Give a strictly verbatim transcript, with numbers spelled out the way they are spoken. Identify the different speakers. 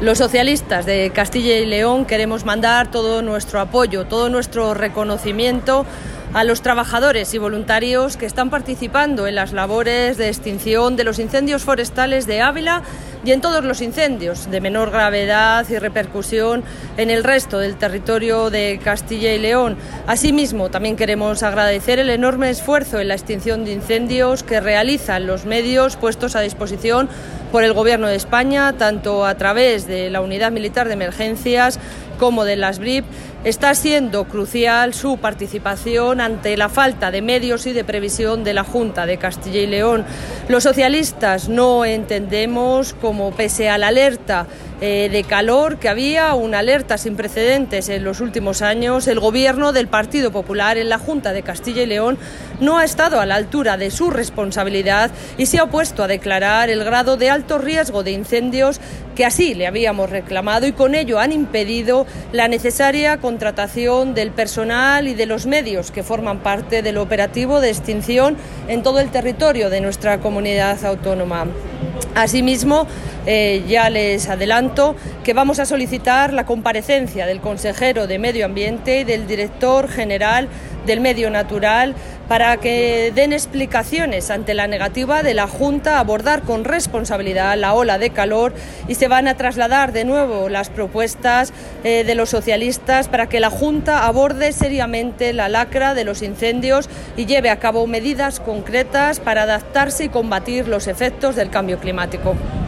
Speaker 1: Los socialistas de Castilla y León queremos mandar todo nuestro apoyo, todo nuestro reconocimiento a los trabajadores y voluntarios que están participando en las labores de extinción de los incendios forestales de Ávila y en todos los incendios de menor gravedad y repercusión en el resto del territorio de Castilla y León. Asimismo, también queremos agradecer el enorme esfuerzo en la extinción de incendios que realizan los medios puestos a disposición por el Gobierno de España, tanto a través de la Unidad Militar de Emergencias como de las B R I P. Está siendo crucial su participación ante la falta de medios y de previsión de la Junta de Castilla y León. Los socialistas no entendemos cómo, pese a la alerta eh, de calor que había, una alerta sin precedentes en los últimos años, el Gobierno del Partido Popular en la Junta de Castilla y León no ha estado a la altura de su responsabilidad y se ha opuesto a declarar el grado de alto riesgo de incendios que así le habíamos reclamado, y con ello han impedido la necesaria contratación del personal y de los medios que forman parte del operativo de extinción en todo el territorio de nuestra comunidad autónoma. Asimismo, eh, ya les adelanto que vamos a solicitar la comparecencia del consejero de Medio Ambiente y del director general del Medio Natural para que den explicaciones ante la negativa de la Junta a abordar con responsabilidad la ola de calor, y se van a trasladar de nuevo las propuestas eh, de los socialistas para que la Junta aborde seriamente la lacra de los incendios y lleve a cabo medidas concretas para adaptarse y combatir los efectos del cambio climático.